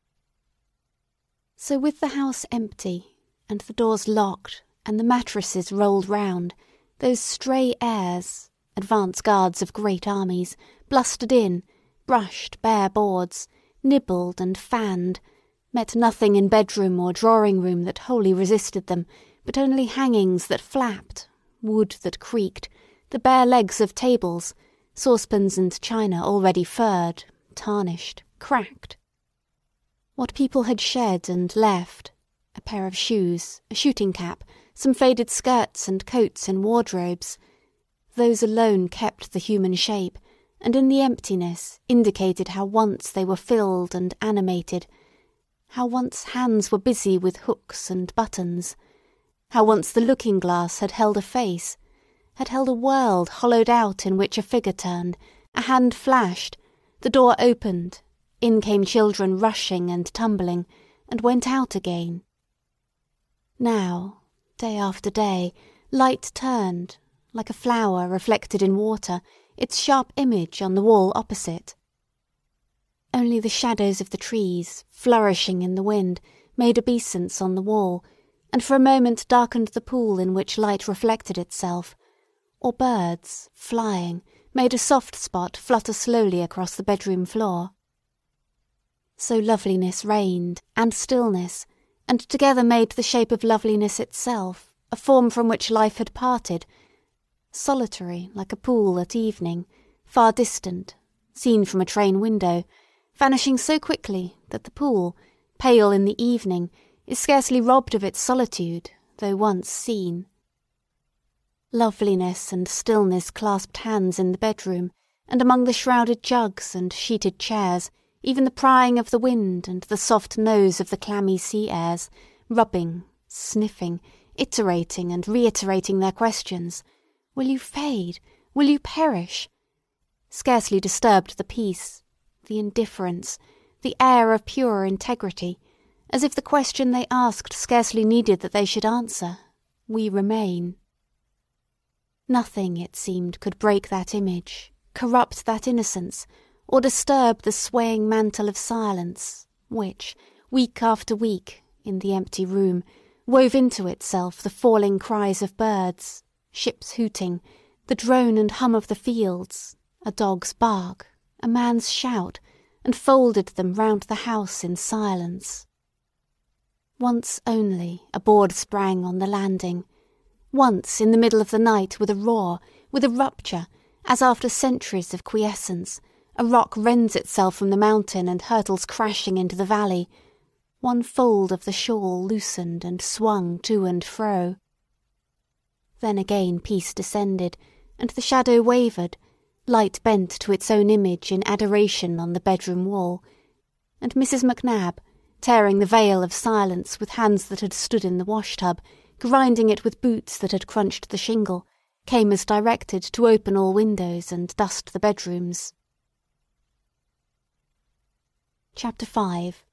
So with the house empty, and the doors locked, and the mattresses rolled round, those stray heirs, advance guards of great armies, blustered in, brushed bare boards, nibbled and fanned, met nothing in bedroom or drawing-room that wholly resisted them, but only hangings that flapped, wood that creaked, the bare legs of tables, saucepans and china already furred, tarnished, cracked. What people had shed and left, a pair of shoes, a shooting cap, some faded skirts and coats in wardrobes, those alone kept the human shape, and in the emptiness indicated how once they were filled and animated, how once hands were busy with hooks and buttons, how once the looking-glass had held a face, had held a world hollowed out in which a figure turned, a hand flashed, the door opened, in came children rushing and tumbling, and went out again. Now, day after day, light turned, like a flower reflected in water, its sharp image on the wall opposite. Only the shadows of the trees, flourishing in the wind, made obeisance on the wall, and for a moment darkened the pool in which light reflected itself, or birds, flying, made a soft spot flutter slowly across the bedroom floor. So loveliness reigned, and stillness, and together made the shape of loveliness itself, a form from which life had parted, solitary like a pool at evening, far distant, seen from a train window, vanishing so quickly that the pool, pale in the evening, is scarcely robbed of its solitude, though once seen. Loveliness and stillness clasped hands in the bedroom, and among the shrouded jugs and sheeted chairs, even the prying of the wind and the soft nose of the clammy sea airs, rubbing, sniffing, iterating and reiterating their questions. Will you fade? Will you perish? Scarcely disturbed the peace, the indifference, the air of pure integrity, as if the question they asked scarcely needed that they should answer. We remain. Nothing, it seemed, could break that image, corrupt that innocence, or disturb the swaying mantle of silence, which, week after week, in the empty room, wove into itself the falling cries of birds, ships hooting, the drone and hum of the fields, a dog's bark, a man's shout, and folded them round the house in silence. Once only a board sprang on the landing. Once in the middle of the night with a roar, with a rupture, as after centuries of quiescence, a rock rends itself from the mountain and hurtles crashing into the valley. One fold of the shawl loosened and swung to and fro. Then again peace descended, and the shadow wavered, light bent to its own image in adoration on the bedroom wall, and Mrs. McNab, tearing the veil of silence with hands that had stood in the wash-tub, grinding it with boots that had crunched the shingle, came as directed to open all windows and dust the bedrooms. Chapter 5.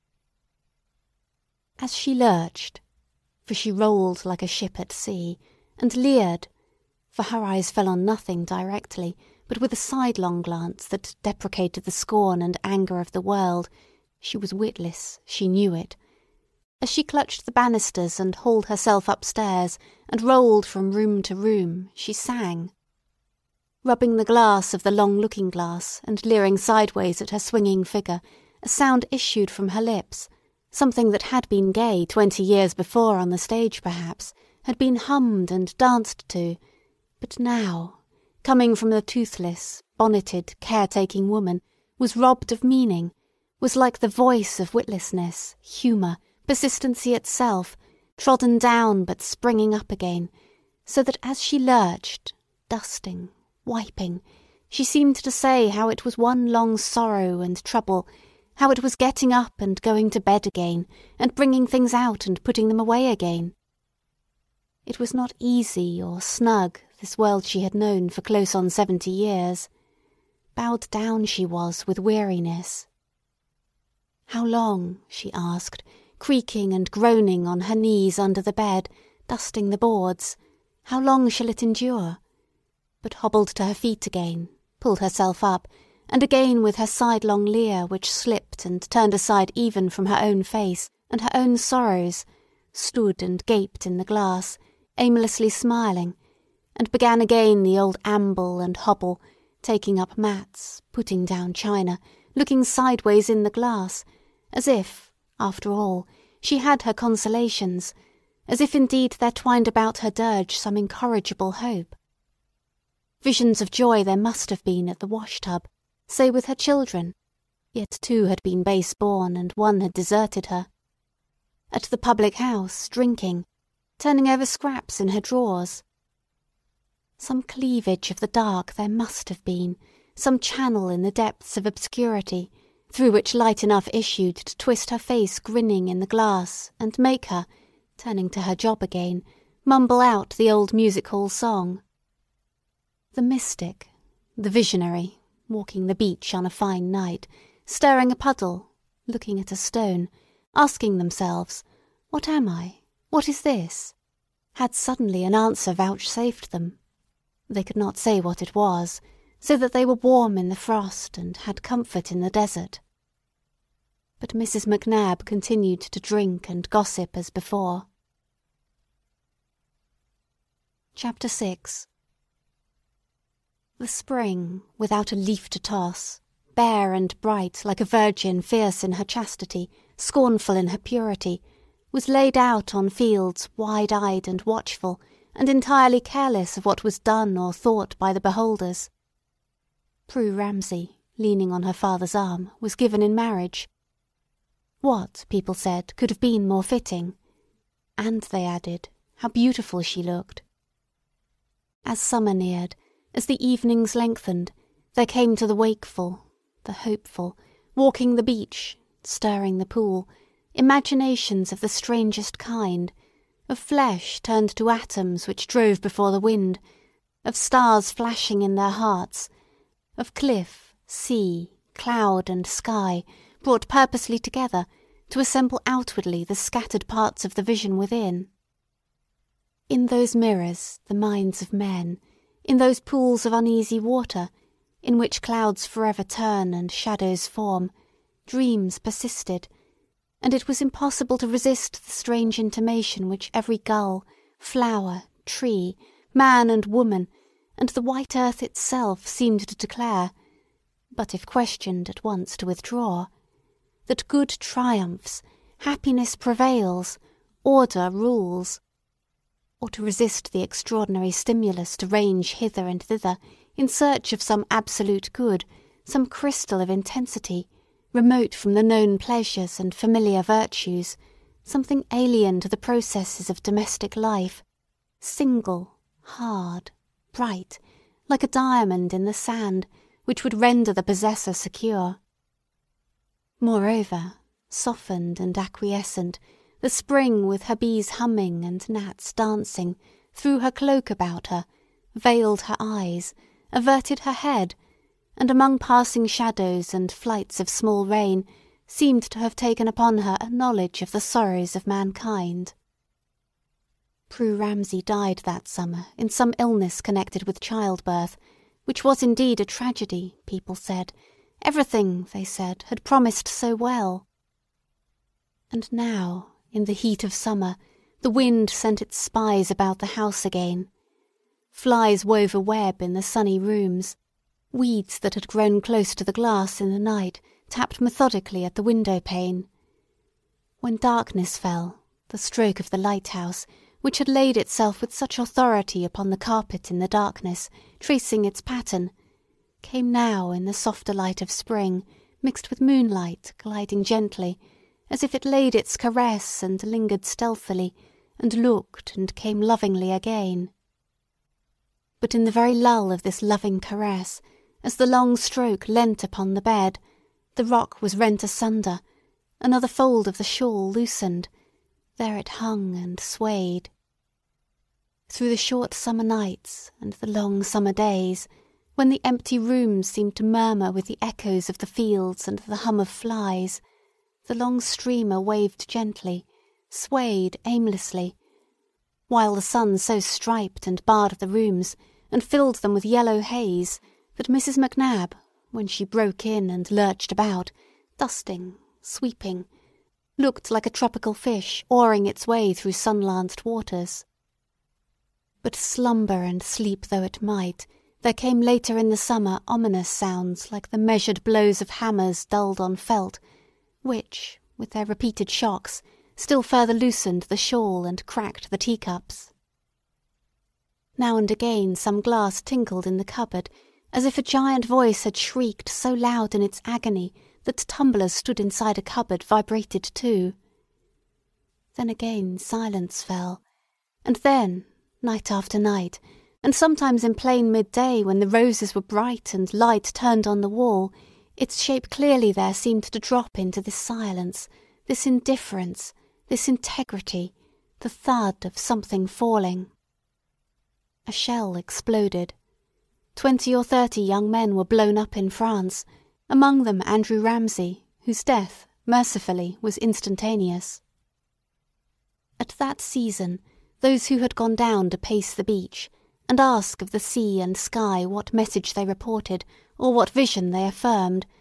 As she lurched, for she rolled like a ship at sea, and leered, for her eyes fell on nothing directly, but with a sidelong glance that deprecated the scorn and anger of the world, she was witless, she knew it. As she clutched the banisters and hauled herself upstairs and rolled from room to room, she sang. Rubbing the glass of the long looking-glass and leering sideways at her swinging figure, a sound issued from her lips, something that had been gay 20 years before on the stage perhaps, had been hummed and danced to, but now, coming from the toothless, bonneted, caretaking woman, was robbed of meaning, was like the voice of witlessness, humour, persistency itself, trodden down but springing up again, so that as she lurched, dusting, wiping, she seemed to say how it was one long sorrow and trouble, how it was getting up and going to bed again, and bringing things out and putting them away again. It was not easy or snug, this world she had known for close on 70 years. Bowed down she was with weariness. How long, she asked, creaking and groaning on her knees under the bed, dusting the boards, how long shall it endure? But hobbled to her feet again, pulled herself up, and again with her sidelong leer which slipped and turned aside even from her own face and her own sorrows, stood and gaped in the glass, aimlessly smiling, and began again the old amble and hobble, taking up mats, putting down china, looking sideways in the glass, as if, after all, she had her consolations, as if indeed there twined about her dirge some incorrigible hope. Visions of joy there must have been at the wash-tub, say with her children, yet 2 had been base-born and 1 had deserted her. At the public house, drinking, turning over scraps in her drawers. Some cleavage of the dark there must have been, some channel in the depths of obscurity, through which light enough issued to twist her face grinning in the glass and make her, turning to her job again, mumble out the old music-hall song. The mystic, the visionary, walking the beach on a fine night, stirring a puddle, looking at a stone, asking themselves, "What am I? What is this?" had suddenly an answer vouchsafed them. They could not say what it was, so that they were warm in the frost and had comfort in the desert. but Mrs. Macnab continued to drink and gossip as before. Chapter 6. The spring, without a leaf to toss, bare and bright like a virgin fierce in her chastity, scornful in her purity, was laid out on fields wide-eyed and watchful, and entirely careless of what was done or thought by the beholders. Prue Ramsay, leaning on her father's arm, was given in marriage. What, people said, could have been more fitting? And, they added, how beautiful she looked. As summer neared, as the evenings lengthened, there came to the wakeful, the hopeful, walking the beach, stirring the pool, imaginations of the strangest kind, of flesh turned to atoms which drove before the wind, of stars flashing in their hearts, of cliff, sea, cloud, and sky brought purposely together to assemble outwardly the scattered parts of the vision within. In those mirrors the minds of men, in those pools of uneasy water, in which clouds forever turn and shadows form, dreams persisted, and it was impossible to resist the strange intimation which every gull, flower, tree, man and woman, and the white earth itself seemed to declare, but if questioned at once to withdraw, that good triumphs, happiness prevails, order rules, or to resist the extraordinary stimulus to range hither and thither in search of some absolute good, some crystal of intensity, remote from the known pleasures and familiar virtues, something alien to the processes of domestic life, single, hard, bright, like a diamond in the sand, which would render the possessor secure. Moreover, softened and acquiescent, the spring with her bees humming and gnats dancing, threw her cloak about her, veiled her eyes, averted her head, and among passing shadows and flights of small rain seemed to have taken upon her a knowledge of the sorrows of mankind. Prue Ramsay died that summer in some illness connected with childbirth, which was indeed a tragedy, people said. Everything, they said, had promised so well. And now, in the heat of summer, the wind sent its spies about the house again. Flies wove a web in the sunny rooms. Weeds that had grown close to the glass in the night tapped methodically at the window-pane. When darkness fell, the stroke of the lighthouse, which had laid itself with such authority upon the carpet in the darkness, tracing its pattern, came now in the softer light of spring, mixed with moonlight, gliding gently, as if it laid its caress and lingered stealthily, and looked and came lovingly again. But in the very lull of this loving caress, as the long stroke leant upon the bed, the rock was rent asunder, another fold of the shawl loosened. There it hung and swayed. Through the short summer nights and the long summer days, when the empty rooms seemed to murmur with the echoes of the fields and the hum of flies, the long streamer waved gently, swayed aimlessly, while the sun so striped and barred the rooms and filled them with yellow haze that Mrs. Macnab, when she broke in and lurched about, dusting, sweeping, looked like a tropical fish oaring its way through sun-lanced waters. But slumber and sleep though it might, there came later in the summer ominous sounds like the measured blows of hammers dulled on felt, which, with their repeated shocks, still further loosened the shawl and cracked the teacups. Now and again some glass tinkled in the cupboard, as if a giant voice had shrieked so loud in its agony that tumblers stood inside a cupboard vibrated too. Then again silence fell, and then, night after night, and sometimes in plain midday when the roses were bright and light turned on the wall, its shape clearly there seemed to drop into this silence, this indifference, this integrity, the thud of something falling. A shell exploded. 20 or 30 young men were blown up in France, among them Andrew Ramsay, whose death, mercifully, was instantaneous. At that season, those who had gone down to pace the beach, and ask of the sea and sky what message they reported, or what vision they affirmed,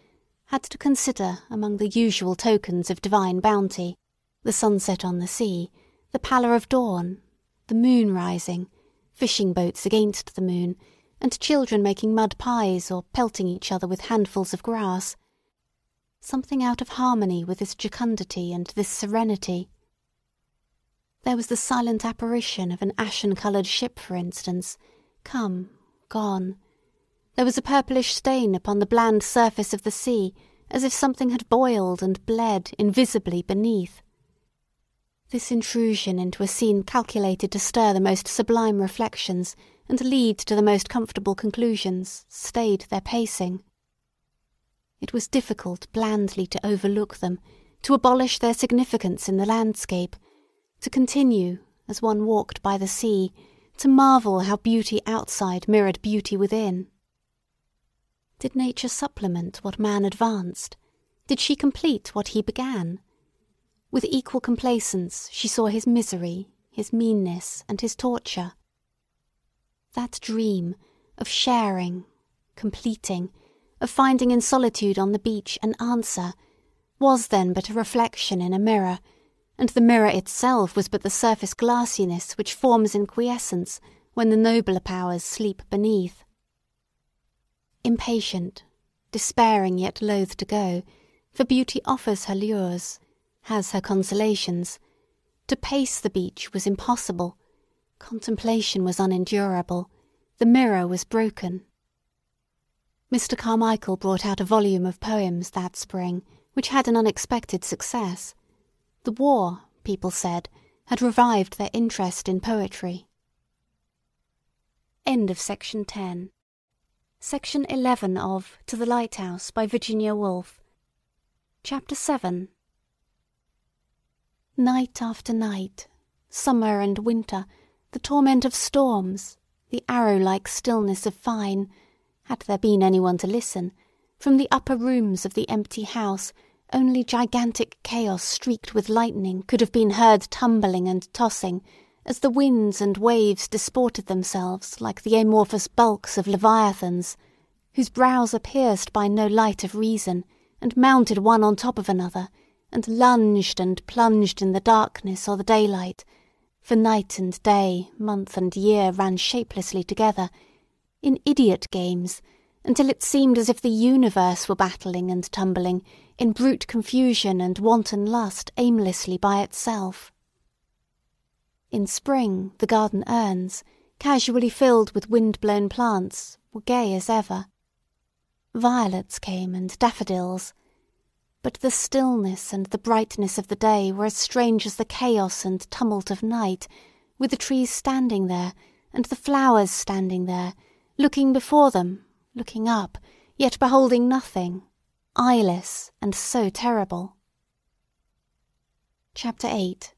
had to consider among the usual tokens of divine bounty, the sunset on the sea, the pallor of dawn, the moon rising, fishing boats against the moon, and children making mud pies or pelting each other with handfuls of grass. Something out of harmony with this jocundity and this serenity. There was the silent apparition of an ashen-coloured ship, for instance, come, gone. There was a purplish stain upon the bland surface of the sea, as if something had boiled and bled invisibly beneath. This intrusion into a scene calculated to stir the most sublime reflections and lead to the most comfortable conclusions stayed their pacing. It was difficult blandly to overlook them, to abolish their significance in the landscape, to continue, as one walked by the sea, to marvel how beauty outside mirrored beauty within. Did nature supplement what man advanced? Did she complete what he began? With equal complacence she saw his misery, his meanness, and his torture. That dream of sharing, completing, of finding in solitude on the beach an answer, was then but a reflection in a mirror, and the mirror itself was but the surface glassiness which forms in quiescence when the nobler powers sleep beneath. Impatient, despairing yet loath to go, for beauty offers her lures, has her consolations. To pace the beach was impossible. Contemplation was unendurable. The mirror was broken. Mr. Carmichael brought out a volume of poems that spring, which had an unexpected success. The war, people said, had revived their interest in poetry. End of Section 10. Section 11 of To the Lighthouse by Virginia Woolf. Chapter 7. Night after night, summer and winter, the torment of storms, the arrow-like stillness of fine, had there been anyone to listen, from the upper rooms of the empty house only gigantic chaos streaked with lightning could have been heard tumbling and tossing as the winds and waves disported themselves like the amorphous bulks of leviathans, whose brows are pierced by no light of reason, and mounted one on top of another, and lunged and plunged in the darkness or the daylight, for night and day, month and year ran shapelessly together, in idiot games, until it seemed as if the universe were battling and tumbling, in brute confusion and wanton lust aimlessly by itself. In spring the garden urns, casually filled with wind-blown plants, were gay as ever. Violets came and daffodils, but the stillness and the brightness of the day were as strange as the chaos and tumult of night, with the trees standing there, and the flowers standing there, looking before them, looking up, yet beholding nothing, eyeless and so terrible. Chapter 8.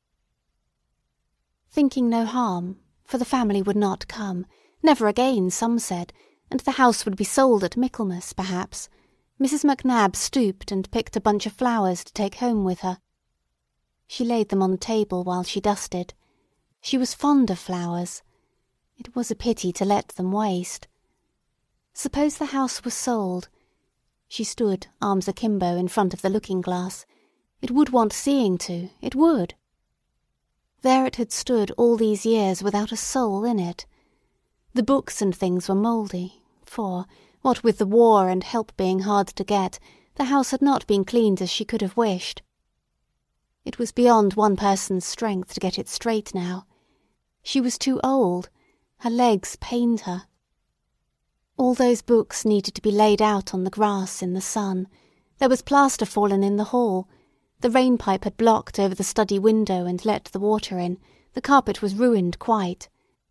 Thinking no harm, for the family would not come, never again, some said, and the house would be sold at Michaelmas, perhaps, Mrs. Macnab stooped and picked a bunch of flowers to take home with her. She laid them on the table while she dusted. She was fond of flowers. It was a pity to let them waste. Suppose the house was sold. She stood, arms akimbo, in front of the looking-glass. It would want seeing to, it would. There it had stood all these years without a soul in it. The books and things were mouldy, for, what with the war and help being hard to get, the house had not been cleaned as she could have wished. It was beyond one person's strength to get it straight now. She was too old. Her legs pained her. All those books needed to be laid out on the grass in the sun. There was plaster fallen in the hall. The rain-pipe had blocked over the study window and let the water in. The carpet was ruined quite.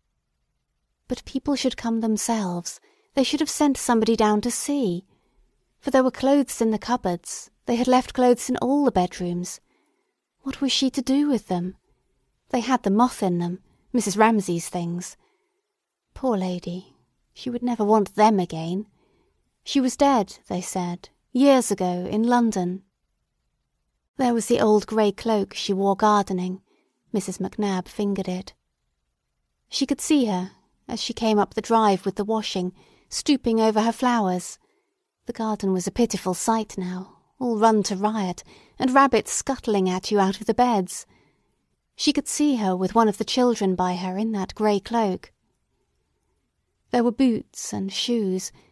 But people should come themselves. They should have sent somebody down to see. For there were clothes in the cupboards. They had left clothes in all the bedrooms. What was she to do with them? They had the moth in them, Mrs. Ramsay's things. Poor lady. She would never want them again. She was dead, they said, years ago, in London. There was the old grey cloak she wore gardening. Mrs. Macnab fingered it. She could see her, as she came up the drive with the washing, stooping over her flowers. The garden was a pitiful sight now, all run to riot, and rabbits scuttling at you out of the beds. She could see her with one of the children by her in that grey cloak. There were boots and shoes,